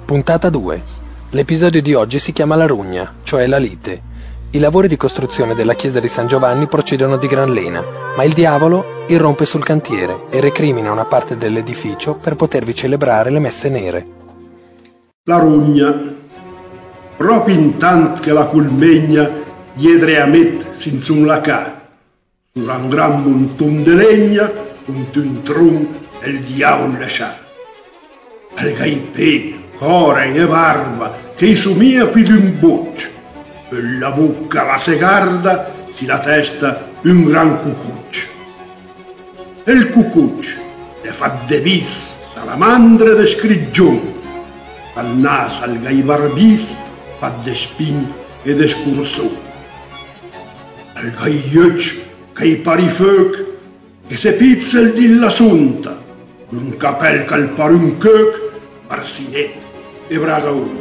Puntata 2. L'episodio di oggi si chiama La Rugna, cioè la lite. I lavori di costruzione della chiesa di San Giovanni procedono di gran lena, ma il diavolo irrompe sul cantiere e recrimina una parte dell'edificio per potervi celebrare le messe nere. La Rugna. Proprio intanto che la culmegna diedre a met senza un lacà, su un gran montone di legna, con un tronco e il diavolo lascià. Al gaipè, core e barba, che sumia qui d'un boccio, e la bocca la segarda, si la testa un gran cucuccio. E il cucuccio le fa de bis, salamandre de scrigion, al naso al gai barbis fa de spin e de scursò. Al gaiuccio che pari foc, che se pizzel dilla sunta, un capel cal pari un coc, Barsinet e Bragaun.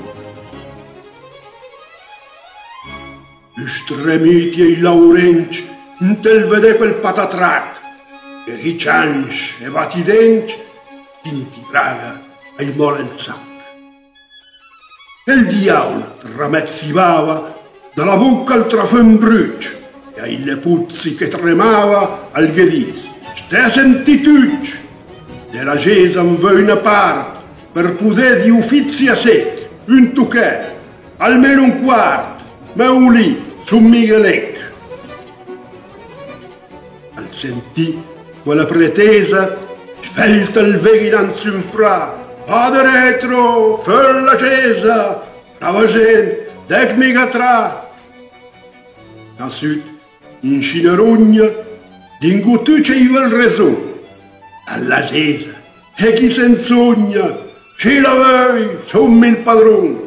Stremiti e i laurenci, intel vede quel patatrac, e riccianci e batidenci, tinti braga ai molen sac. E il diavolo tramezzivava dalla bocca al trafon brucio, e ai lepuzzi che tremava al ghedis. Stea sentitucci, della gesa in voi una parte, per poter di uffizi a sec, un tuchet, almeno un quarto, ma un lì, su Miguelec. Al sentì quella pretesa, svelta il veghi innanzi un fra, vada retro, fer la cesa, brava gente, dec mica tra. Da sud, in Cinerugna, dingo tu c'eiva il reson, alla cesa, e chi senzogna, ce la vuoi, sommi il padron.